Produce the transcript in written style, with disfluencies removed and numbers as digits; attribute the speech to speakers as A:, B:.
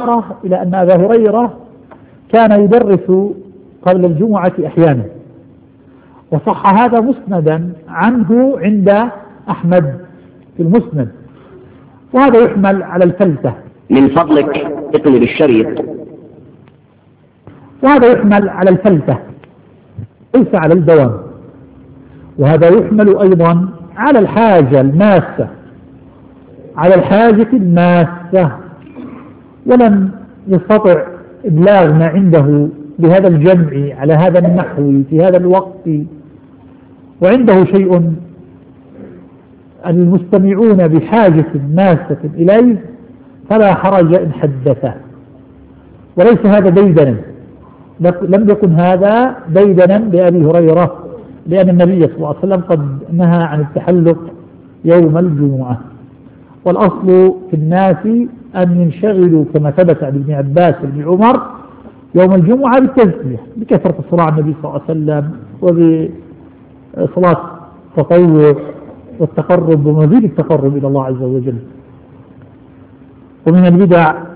A: إشارة إلى أن أبا هريرة كان يدرس قبل الجمعة أحيانا، وصح هذا مسندا عنه عند أحمد في المسند، وهذا يحمل على الفلتة.
B: من فضلك اقلب الشريط.
A: وهذا يحمل على الفلتة ليس على الدوام، وهذا يحمل أيضا على الحاجة الماسة، على الحاجة الماسة، ولم يستطع إبلاغ ما عنده بهذا الجمع على هذا النحو في هذا الوقت، وعنده شيء المستمعون بحاجة ماسة إليه، فلا حرج إن حدثه. وليس هذا ديدنا، لم يكن هذا ديدنا لأبي هريرة، لأن النبي صلى الله عليه وسلم قد نهى عن التحلق يوم الجمعة. والأصل في الناس أن ينشغلوا كما ثبت عن ابن عباس وابن عمر يوم الجمعة بالتزكية، بكثرة الصلاة على النبي صلى الله عليه وسلم، وبصلاة التطوع والتقرب ومزيد التقرب إلى الله عز وجل. ومن البدع